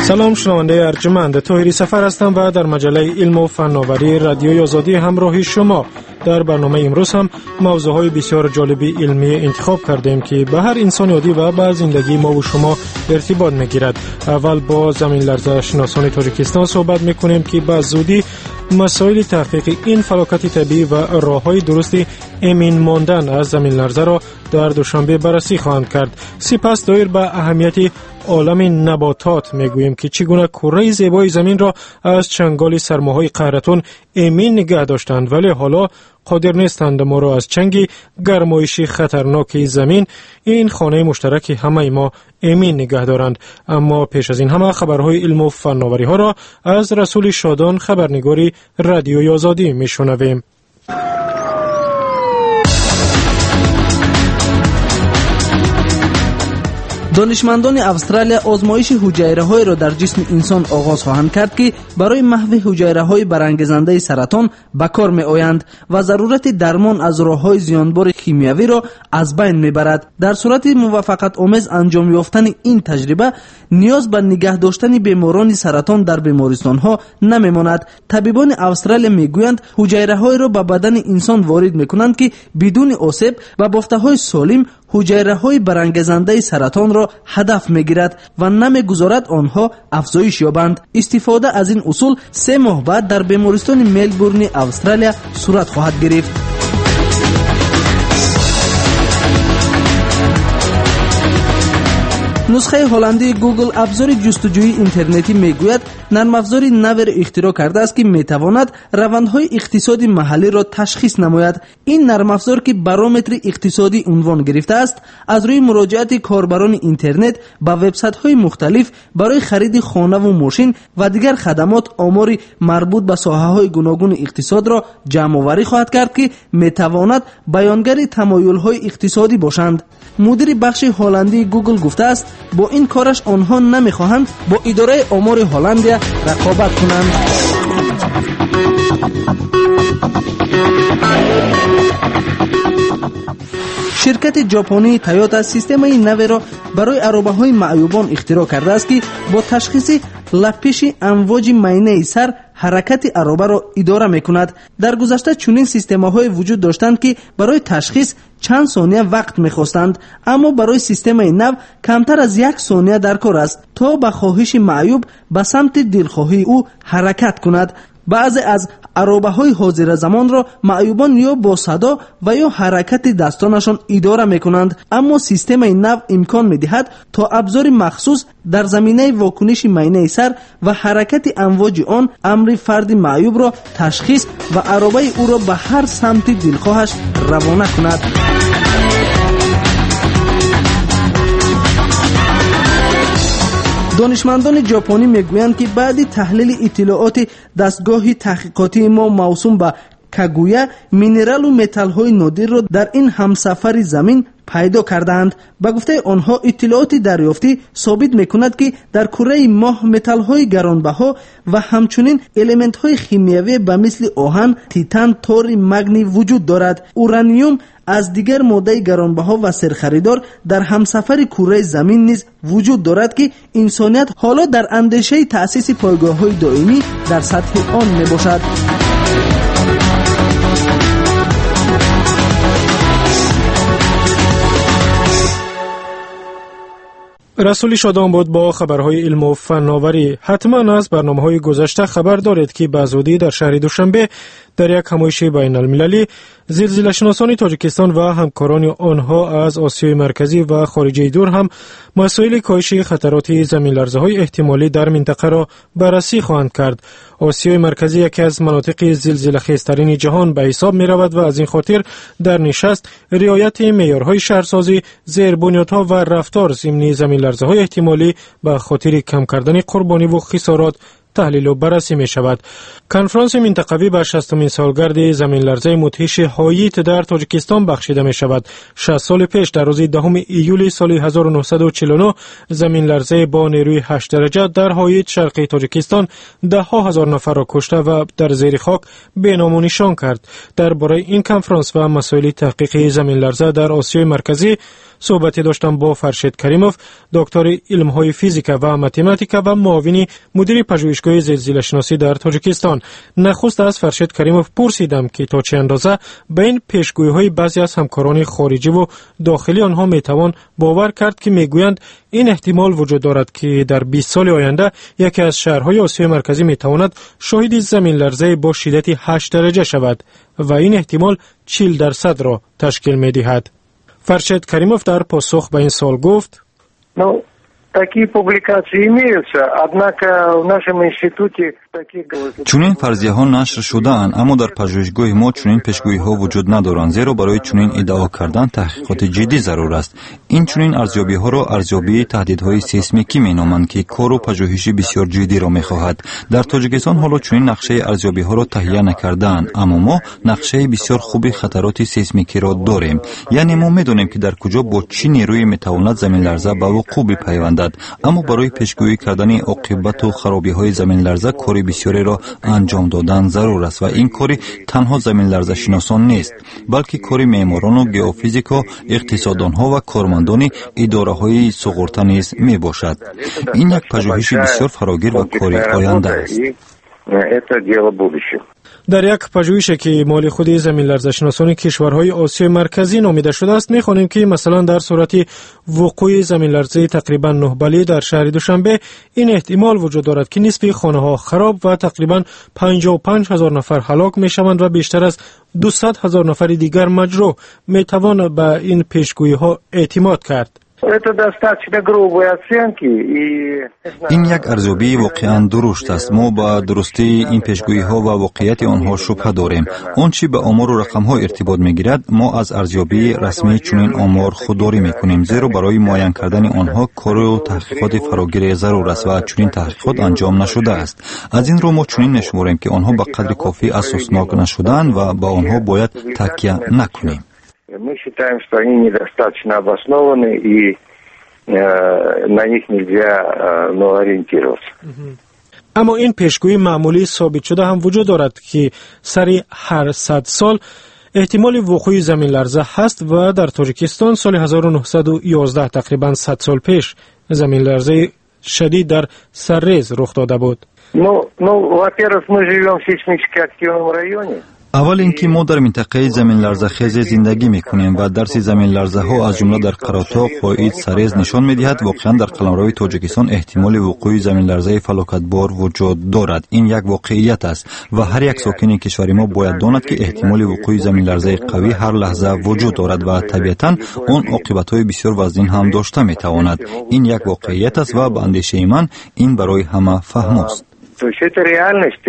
سلام شنونده ارجمند، طاهری سفر هستم و در مجله علم و فناوری رادیوی آزادی همراه شما. در برنامه امروز هم موضوعهای بسیار جالبی علمی انتخاب کردیم که به هر انسان عادی و به زندگی ما و شما ارتباط میگیرد. اول با زمین لرزه شناسان تاجیکستان صحبت میکنیم که به زودی مسائل تحقیق این فلاکت طبیعی و راههای درست امین ماندن از زمین لرزه را در دوشنبه بررسی خواهند کرد. سپس دایر به اهمیت عالم نباتات میگوییم که چگونه کره زیبای زمین را از چنگال سرماهای قهرتون امین نگه داشتند، ولی حالا قادر نیستند ما را از چنگ گرمایش خطرناک زمین، این خانه مشترک همه ما، امین نگه دارند. اما پیش از این همه خبرهای علم و فناوری ها را از رسول شادان، خبرنگاری رادیوی آزادی میشنویم. دانشمندان استرالیا آزمایش حجیره‌های را در جسم انسان آغاز خواهند کرد که برای محو حجیره‌های برانگیزنده سرطان به کار می‌آیند و ضرورت درمان از راه‌های زیانبار شیمیایی را از بین می‌برد. در صورت موفقیت آمیز انجام یافتن این تجربه، نیاز به نگه داشتن بیماران سرطان در بیمارستان‌ها نمی‌ماند. طبیبان استرالیا می‌گویند حجیره‌های را به بدن انسان وارد می‌کنند که بدون آسیب و بافته‌های سالم حجیره‌های برانگیزنده سرطان را هدف می‌گیرد و نمی‌گذارد آنها افزایش یابند. استفاده از این اصول 3 ماه بعد در بیمارستان ملبورن استرالیا صورت خواهد گرفت. نسخه هلندی گوگل ابزار جستجوی اینترنتی میگوید نرم افزار نو را اختراع کرده است که میتواند روندهای اقتصادی محلی را تشخیص نماید. این نرم افزار که بارومتر اقتصادی عنوان گرفته است، از روی مراجعت کاربران اینترنت به وبسایت‌های مختلف برای خرید خانه و ماشین و دیگر خدمات آمار مربوط به ساحه‌های گوناگون اقتصاد را جمع آوری خواهد کرد که میتواند بیانگر تمایل‌های اقتصادی باشند. مدیر بخش هلندی گوگل گفته است با این کارش آنها نمیخواهند با اداره آمار هلندیا رقابت کنند. شرکت ژاپنی تویوتا سیستم نو را برای عربه‌های معیوبان اختراع کرده است که با تشخیص لپش امواج مینه سر حرکت عربه را اداره می‌کند. در گذشته چنین سیستم‌های وجود داشتند که برای تشخیص چند ثانیه وقت می‌خواستند، اما برای سیستم نو کمتر از 1 ثانیه در کار است تا به خواهش معیوب به سمت دلخواهی او حرکت کند. بعضی از عربه‌های حاضر زمان را معیوبان یا با صدا و یا حرکت دستانشان اداره می‌کنند، اما سیستم نو امکان می‌دهد تا ابزار مخصوص در زمینه واکنش مینه سر و حرکت امواج آن امر فرد معیوب را تشخیص و عربه او را به هر سمت دلخواهش روانه کند. دانشمندان ژاپنی میگویند که بعد تحلیل اطلاعات دستگاه تحقیقاتی ما موسوم به کاگویا، مینرال و متال های نادر را در این همسفر زمین پیدا کردند. با گفته آنها اطلاعات دریافتی ثابت میکند که در کره ماه متال های گرانبها و همچنین المنت های شیمیایی به مثل آهن، تیتان، تور، مگنی وجود دارد. اورانیوم از دیگر ماده گرانبها و سرخریدار در همسفر کره زمین نیز وجود دارد که انسانیت حالا در اندیشه تأسیس پایگاه‌های دائمی در سطح آن میباشد. رسول شادان بود با خبرهای علم و فناوری. حتما از برنامه‌های گذشته خبر دارید که به زودی در شهر دوشنبه در یک همایش بین المللی زلزله شناسان تاجیکستان و همکاران آنها از آسیای مرکزی و خارجی دور هم مسائل کاهش خطرات زمین لرزه‌های احتمالی در منطقه را بررسی خواهند کرد. آسیای مرکزی یکی از مناطق زلزله خیزترین جهان به حساب می رود و از این خاطر در نشست رعایت معیارهای شهرسازی، زیربنیادها و رفتار ضمن زمین لرزه‌های احتمالی به خاطر کم کردن قربانی و خسارات تحلیل و بررسی می شود. کنفرانس منطقوی به 60مین سالگرد زمین لرزه مدهش هاییت در تاجیکستان بخشیده می شود. 60 سال پیش در روز 10 ایول سال 1949 زمین لرزه با نیروی 8 درجه در هاییت شرقی تاجیکستان ده ها هزار نفر را کشته و در زیر خاک بینام و نشان کرد. درباره این کنفرانس و مسائل تحقیق زمین لرزه در آسیای مرکزی صحبتی داشتم با فرشید کریموف، دکتر علم‌های فیزیک و متماتیک و معاون مدیر پژوهشگاه زلزله شناسی در تاجیکستان. نخست از فرشید کریموف پرسیدم که تا چه اندازه به این پیشگویی‌های بعضی از همکاران خارجی و داخلی آنها میتوان باور کرد که میگویند این احتمال وجود دارد که در 20 سال آینده یکی از شهرهای آسیای مرکزی میتواند شاهد زمین لرزه با شدت 8 درجه شود و این احتمال 40% را تشکیل می‌دهد. فرشید کریموف در پاسخ به این سوال گفت: چنین فرضیه ها نشر شده اند، اما در پژوهشگاه ما چنین پیشگویی ها وجود ندارند، زیرا برای چنین ادعا کردن تحقیقات جدی ضرور است. این چنین ارزیابی ها را ارزیابی تهدیدهای سیسمیکی می نامند که کار و پژوهشی بسیار جدی را می خواهد. در تاجیکستان حالا چنین نقشه ارزیابی ها را تهیه نکردند، اما ما نقشه بسیار خوبی خطرات سیسمیکی را داریم. یعنی ما می دانیم که در کجا با چه نیرویی می تواند زمین لرزه به وقوع بپیوندد. اما برای پیشگویی کردن عاقبت و خرابی های زمین لرزه کاری بسیاری را انجام دادن ضرور است و این کاری تنها زمین لرزه شناسان نیست، بلکه کاری معماران و گئوفیزیکا، اقتصاددان ها و کارمندان اداره های سقورته نیز می باشد. این یک پژوهش بسیار فراگیر و کاری آینده است. در یک پژوهشی که مال خود زمین لرزه شناسان کشورهای آسیای مرکزی نامیده شده است می‌خوانیم که مثلا در صورت وقوع زمین لرزه تقریبا 9 بله در شهر دوشنبه این احتمال وجود دارد که نصف خانه‌ها خراب و تقریبا 55,000 نفر هلاک می‌شوند و بیشتر از 200,000 نفر دیگر مجروح. می‌توان به این پیشگویی‌ها اعتماد کرد. این یک ارزیابی واقعا درست است. ما با درستی این پیشگویی ها و واقعیت آنها شبهه داریم. آنچه به آمار و رقم ها ارتباط میگیرد ما از ارزیابی رسمی چنین آمار خودداری میکنیم، زیرا برای معین کردن آنها کار و تحقیقات فراگیر ضرور است و چنین تحقیقات انجام نشده است. از این رو ما چنین نشمریم که آنها به قدر کافی اساسناک نشده‌اند و با آنها باید تکیه نکنیم. Мы считаем, что они недостаточно обоснованы и на них нельзя ориентироваться. اما این پیشگویی معمولی ثابت شده هم وجود دارد که سری هر 100 سال احتمال وقوع زمین لرزه هست و در تاجیکستان سال 1911 تقریبا 100 سال پیش زمین لرزه شدید در سرریز رخ داده بود. Во-первых, мы живем в сейсмически активном районе. اول اینکه ما در منطقه زمین لرزه خیز زندگی میکنیم و درس زمین لرزه ها از جمله در قراتاق، قائد، سرریز نشان میدهد واقعا در قلمرو تاجیکستان احتمال وقوع زمین لرزه فلاکتبار وجود دارد. این یک واقعیت است و هر یک ساکن کشور ما باید داند که احتمال وقوع زمین لرزه قوی هر لحظه وجود دارد و طبیعتا آن عاقبت‌های بسیار وزین هم داشته میتواند. این یک واقعیت است و به اندیشه من این برای همه فهم است. То есть это реальность,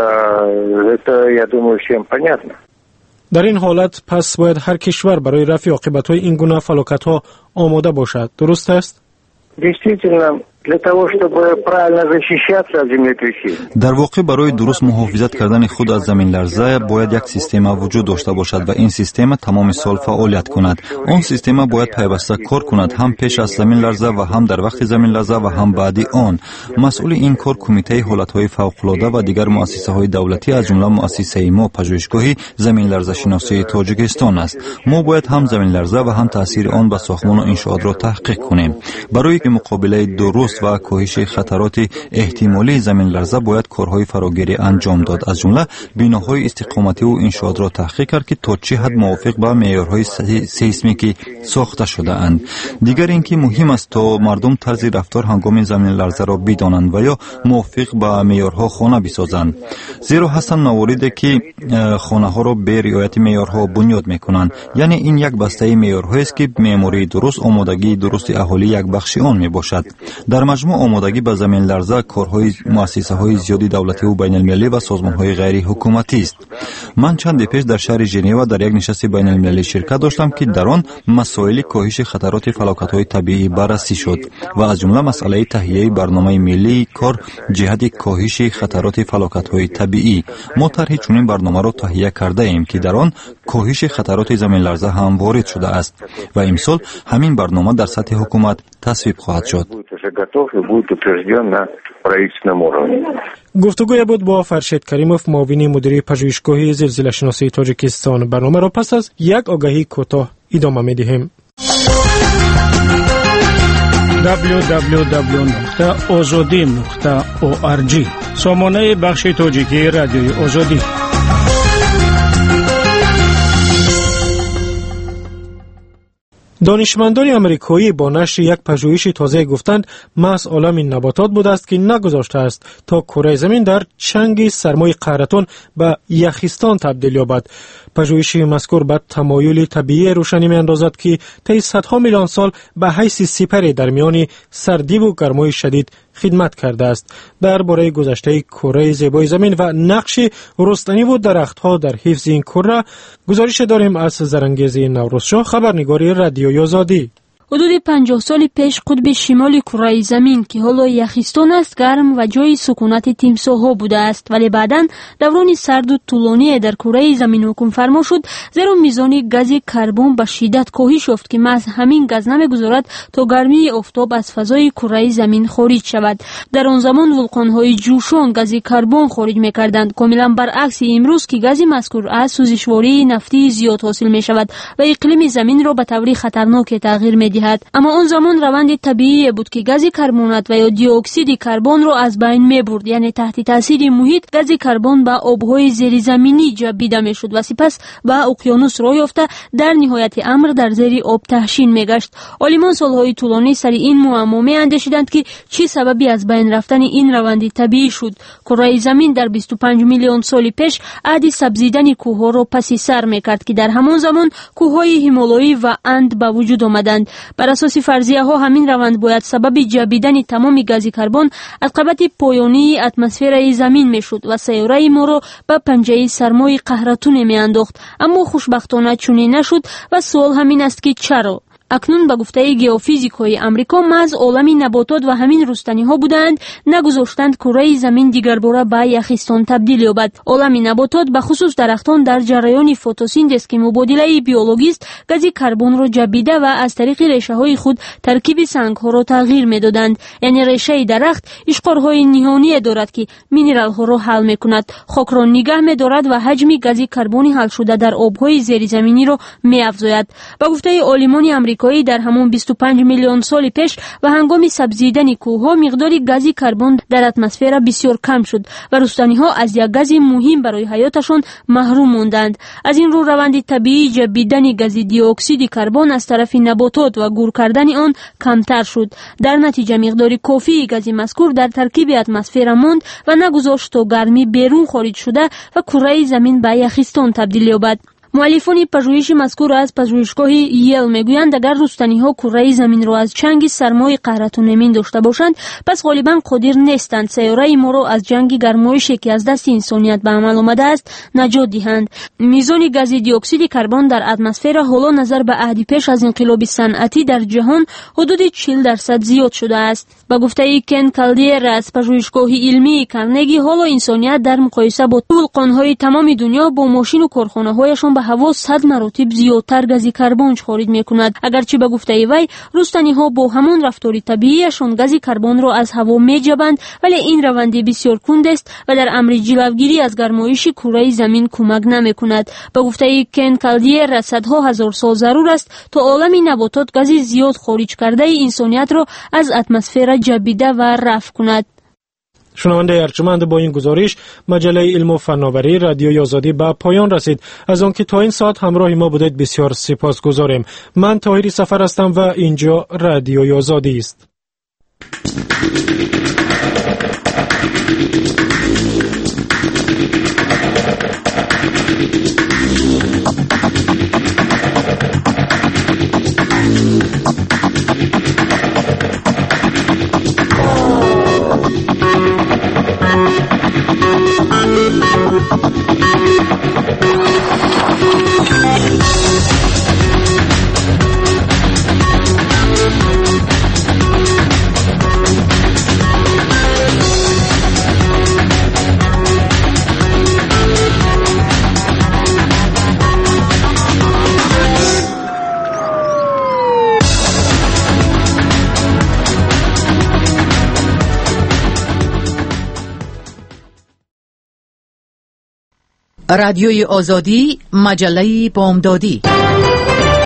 это, я думаю, всем понятно. در این حالت پس باید هر کشور برای رفع عاقبت‌های این گونه فلاکت‌ها آماده باشد. درست است؟ Действительно, для того, чтобы правильно защищаться от землетрясений. در واقع برای درست محافظت کردن خود از زمین لرزه باید یک سیستم وجود داشته باشد و این سیستم تمام سال فعالیت کند. آن سیستم باید پیوسته کار کند، هم پیش از زمین لرزه و هم در وقت زمین لرزه و هم بعد آن. مسئول این کار کمیته حالت‌های فوق‌العاده و دیگر مؤسسه‌های دولتی از جمله مؤسسه ما پژوهشگاه زمین لرزه شناسی تاجیکستان است. ما باید هم زمین لرزه و هم تاثیر آن به ساختمان و انشاءات را تحقیق کنیم. برای مقابله درست و کاهش خطرات احتمالی زمین لرزه باید کارهای فراگیری انجام داد، از جمله بناهای استقامتی و انشاءات را تحقیق کرد که تا چه حد موافق با معیارهای سیسمیکی ساخته شده اند. دیگر اینکه مهم است تا مردم طرز رفتار هنگام زمین لرزه را بدانند و یا موافق با معیارها خانه بسازند، زیرا هستند مواردی که خانه ها را به رعایت معیارها بنیاد میکنند. یعنی این یک بسته معیارهایی است که معماری درست، آمادگی درست اهالی یک بخش آن می باشد. در дар маҷмӯъ омодагӣ ба заминларза корҳои муассисаҳои зиёди давлативу байналмилалӣ ва созмонҳои ғайриҳукуматист. ман чанде пеш дар шаҳри Женева дар як нишасти байналмилалӣ ширкат доштам, ки дар он масоили коҳиши хатароти фалокатҳои табиӣ баррасӣ шуд ва аз ҷумла масъалаи таҳияи барномаи миллии кор ҷиҳати коҳиши хатароти фалокатҳои табиӣ. мо тарҳи чунин барномаро таҳия кардаем, ки дар он коҳиши хатароти заминларза ҳам ворид шудааст ва имсол ҳамин барнома дар сатҳи ҳукумат тасвиб хоҳад шуд. гуфтугӯе буд бо Фаршед Каримов, муовини мудири пажӯҳишгоҳи зилзилашиносии Тоҷикистон. барномаро пас аз як огаҳии кӯтоҳ идома медиҳем. www.ozodi.org сомонаи бахши тоҷикии радиои озодӣ. донишмандони амрикоӣ бо нашри як пажӯҳиши тоза гуфтанд, маҳз олами наботот будааст, ки нагузоштааст то кураи замин дар чанги сармои қаҳратон ба яхистон табдил ёбад. пажӯҳиши мазкур ба тамоюли табиӣ рӯшанӣ меандозад, ки таи садҳо миллион сол ба ҳайси сипаре дар миёни сардиву гармои шадид хидмат кардааст. дар бораи гузаштаи кураи зебои замин ва нақши рустаниву дарахтҳо дар ҳифзи ин кура гузорише дорем аз Зарангези Наврӯзшоҳ, хабарнигори радиои Озодӣ. ҳудуди 50 соли пеш қутби шимоли кураи замин, ки ҳоло яхистон аст, гарм ва ҷои сукунати тимсоҳҳо будааст, вале баъдан даврони сарду тӯлоние дар кураи замин ҳукмфармо шуд, зеро мизони гази карбон ба шиддат коҳиш ёфт, ки маҳз ҳамин газ намегузорад то гармии офтоб аз фазои кураи замин хориҷ шавад. дар он замон вулқонҳои ҷӯшон гази карбон хориҷ мекарданд, комилан баръакси имрӯз, ки гази мазкур аз сӯзишвории нафтии зиёд ҳосил мешавад ва иқлими заминро ба таври хатарноке тағйир медиҳад. аммо он замон раванди табиие буд, ки гази карбонат ва ё диоксиди карбонро аз байн мебурд, яъне таҳти таъсири муҳит гази карбон ба обҳои зеризаминӣ ҷабида мешуд ва сипас ба уқёнус роҳ ёфта дар ниҳояти амр дар зери об таҳшин мегашт. олимон солҳои тӯлонӣ сари ин муаммо меандешиданд, ки чӣ сабаби аз байн рафтани ин раванди табиӣ шуд. кураи замин дар 25 миллион соли пеш аҳди сабзидани кӯҳҳоро паси сар мекард, ки дар ҳамон замон кӯҳҳои ҳимолоӣ ва Анд ба вуҷуд омаданд. бар асоси фарзияҳо ҳамин раванд бояд сабаби ҷабидани тамоми гази карбон аз қабати поёнии атмосфераи замин мешуд ва сайёраи моро ба панҷаи сармои қаҳратуне меандохт. аммо хушбахтона чунин нашуд ва суол ҳамин аст, ки чаро? акнун ба гуфтаи геофизикҳои Амрико маҳз олами наботот ва ҳамин рустаниҳо будаанд нагузоштанд кураи замин дигарбора ба яхистон табдил ёбад. олами наботот ба хусус дарахтон дар ҷараёни фотосинтез, ки мубодилаи биологист, гази карбонро ҷабида ва аз тариқи решаҳои худ таркиби сангҳоро тағйир медоданд. яъне решаи дарахт ишқорҳои ниҳоние дорад, ки минералҳоро ҳал мекунад, хокро нигаҳ медорад ва ҳаҷми гази карбони ҳалшуда дар обҳои зеризаминиро меафзояд. ба гуфтаи олимони амрикоӣ дар ҳамон 25 миллион соли пеш ва ҳангоми сабзидани кӯҳҳо миқдори гази карбон дар атмосфера бисёр кам шуд ва рустаниҳо аз як гази муҳим барои ҳаёташон маҳрум монданд. аз ин рӯ раванди табиии ҷабидани гази диоксиди карбон аз тарафи наботот ва гур кардани он камтар шуд. дар натиҷа миқдори кофии гази мазкур дар таркиби атмосфера монд ва нагузошт то гармӣ берун хориҷ шуда ва кураи замин ба яхистон табдил ёбад. муаллифони пажӯҳиши мазкур аз пажӯҳишгоҳи Йел мегӯянд, агар рустаниҳо кураи заминро аз чанги сармои қаҳратунемин дошта бошанд, пас ғолибан қодир нестанд сайёраи моро аз ҷанги гармоише, ки аз дасти инсоният ба амал омадааст, наҷот диҳанд. мизони гази диоксиди карбон дар атмосфера ҳоло назар ба аҳди пеш аз инқилоби санъатӣ дар ҷаҳон ҳудуди 40% зиёд шудааст. ба гуфтаи Кен Калдиера аз пажӯҳишгоҳи илмии Карнеги, ҳоло инсоният дар муқоиса бо вулқонҳои тамоми дунё бо мошину корхонаҳояшон ба ҳаво 100 маротиб зиёдтар гази карбон хориҷ мекунад. агарчи ба гуфтаи вай рустаниҳо бо ҳамон рафтори табиияшон гази карбонро аз ҳаво меҷабанд, вале ин раванди бисёр кундаст ва дар амри ҷилавгирӣ аз гармоиши кураи замин кӯмак намекунад. ба гуфтаи Кен Калдиера садҳо ҳазор сол зарур аст то олами наботот гази зиёд хориҷ кардаи инсониятро аз атмосфера ҷабида ва рафъ кунад. шунавандаи арҷуманд, бо ин гузориш маҷалаи илму фанноварӣ радиои Озодӣ ба поён расид. аз он ки то ин соат ҳамроҳи мо будед бисёр сипосгузорем. ман Тоҳири Сафар ҳастам ва инҷо радиои Озодӣ ист. رادیوی آزادی، مجله بامدادی.